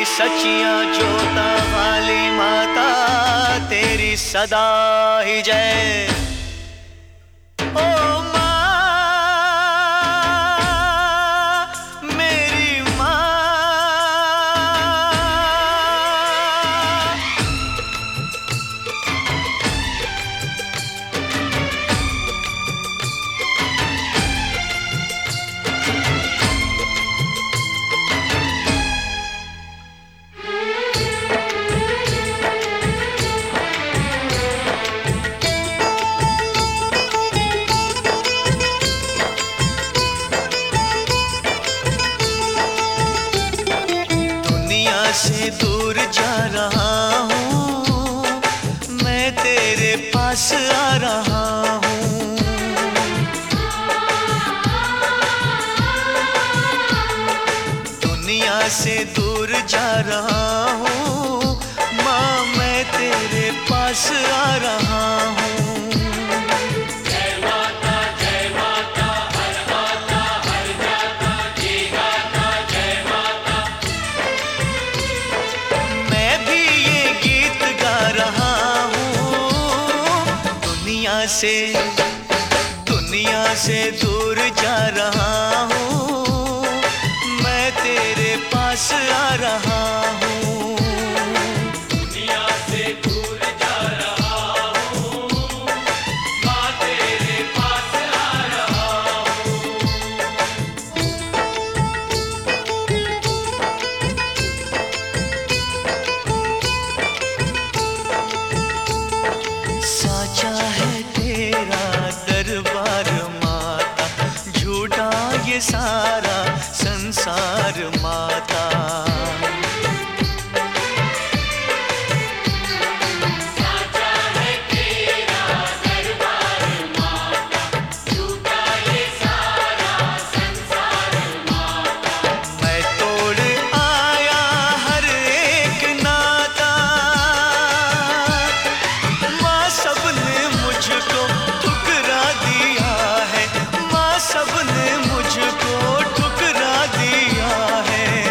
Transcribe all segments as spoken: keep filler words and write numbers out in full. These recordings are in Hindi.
सचियां जोता वाली माता तेरी सदा ही जय। ओ माँ मेरी माँ, से दूर जा रहा हूँ मैं, तेरे पास आ रहा हूँ। दुनिया से दूर जा रहा हूँ माँ, मैं तेरे पास आ रहा हूँ। से दुनिया से दूर जा रहा हूँ मैं, तेरे पास आ रहा हूँ। दुनिया से दूर जा रहा हूँ माँ, तेरे पास आ रहा हूँ। साचा है दरबार माता, झूठा ये सारा संसार माता। साचा है तेरा दरबार माता, झूठा ये सारा संसार माता। मैं तोड़ आया हर एक नाता माँ, सबने मुझको सबने मुझको ठुकरा दिया है।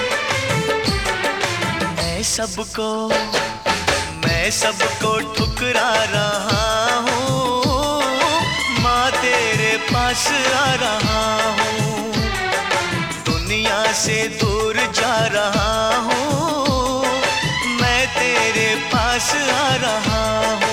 मैं सबको मैं सबको ठुकरा रहा हूँ माँ, तेरे पास आ रहा हूँ। दुनिया से दूर जा रहा हूँ मैं, तेरे पास आ रहा हूँ।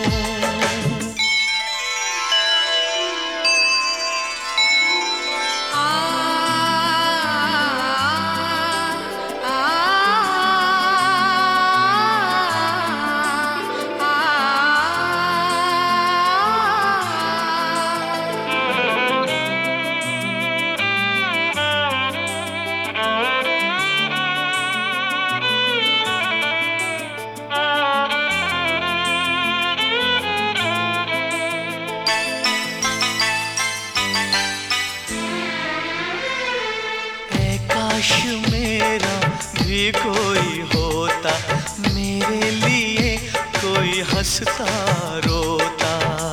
काश मेरा भी कोई होता, मेरे लिए कोई हंसता रोता।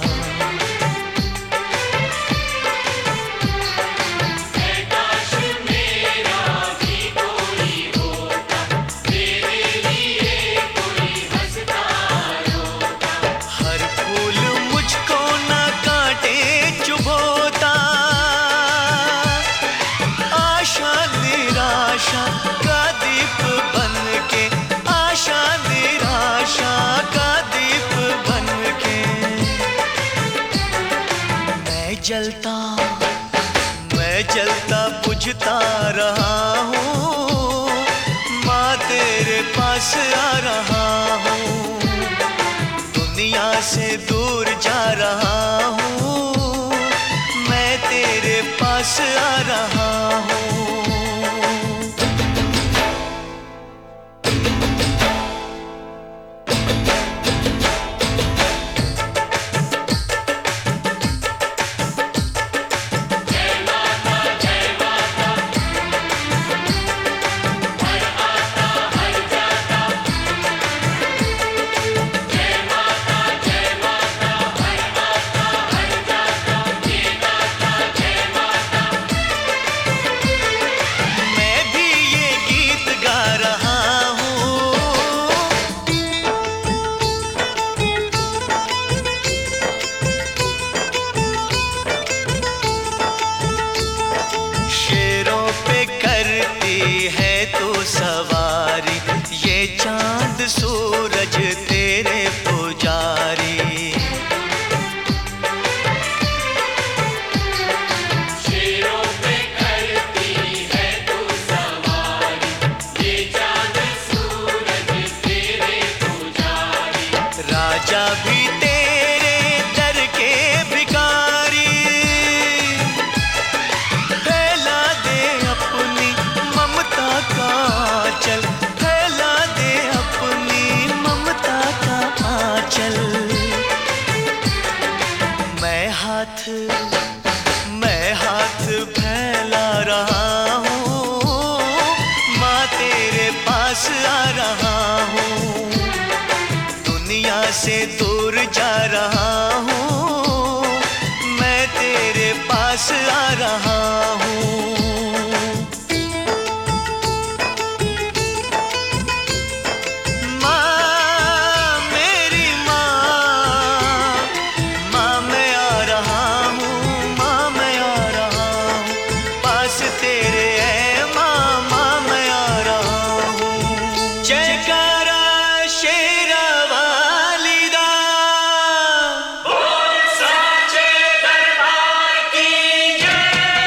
काश मेरा भी कोई होता, मेरे लिए कोई हंसता रोता। हर फूल मुझको न काटे चुभोता, आशा निराशा का दीप बन के, आशा निराशा का दीप बन के। मैं जलता मैं जलता बुझता रहा हूँ माँ, तेरे पास आ रहा हूँ। दुनिया से दूर जा रहा हूँ मैं, तेरे पास आ रहा हूँ। से दूर जा रहा हूँ, मैं तेरे पास आ रहा हूँ। माँ मेरी माँ, माँ मैं आ रहा हूँ, माँ मैं आ रहा हूँ, पास तेरे है माँ, माँ मैं आ रहा हूँ। जयकारा शेरा वाली दा, बोल साचे दरबार की जय।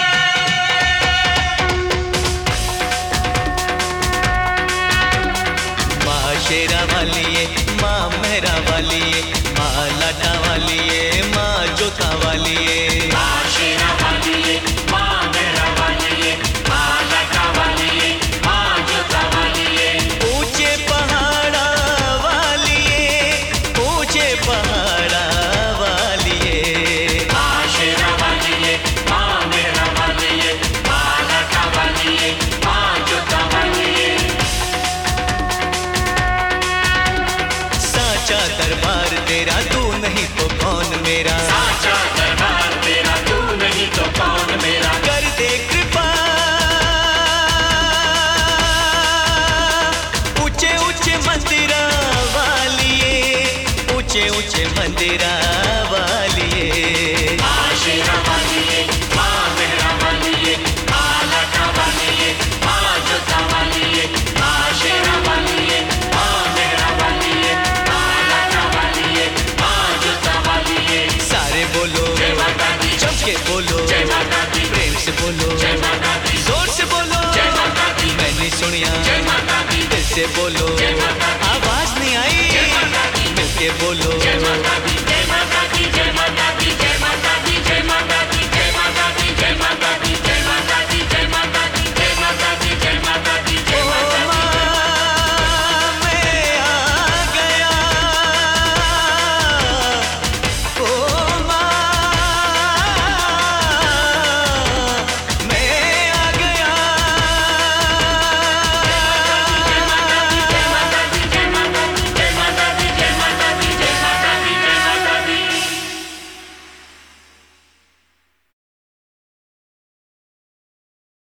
माँ शेरा वाली है, माँ मेहरा वाली है, माँ लाटा वाली है, माँ जोता वाली है। माँ शेरा वाली है, माँ मेहरा वाली है, माँ लाटा वाली है, माँ जोता वाली है। ऊंचे पहाड़ा वाली है, ऊंचे पहाड़ा वाली है। माँ शेरा वाली है, माँ मेहरा वाली है, माँ लाटा वाली है, माँ जोता वाली है। साचा दरबार तेरा, तू नहीं तो कौन मेरा। साचा दरबार तेरा, तू नहीं तो कौन मेरा। कर दे कृपा, ऊंचे ऊंचे मंदिरा वाली है, ऊंचे ऊंचे मंदिरा वाली है। माँ शेरा वाली है, माँ मेहरा वाली है, माँ लाटा वाली है, माँ जोता वाली है। माँ शेरा वाली है, माँ मेहरा वाली है, माँ लाटा वाली है, माँ जोता वाली है। सारे बोलो जय माता दी, चमके बोलो, जय माता दी, प्रेम से बोलो, जय माता दी, जोर से बोलो। जय माता दी, मैंने सुनिया, जय माता दी, दिल से बोलो, जय माता दी, आवाज नहीं आई, जय माता दी, मिलके बोलो।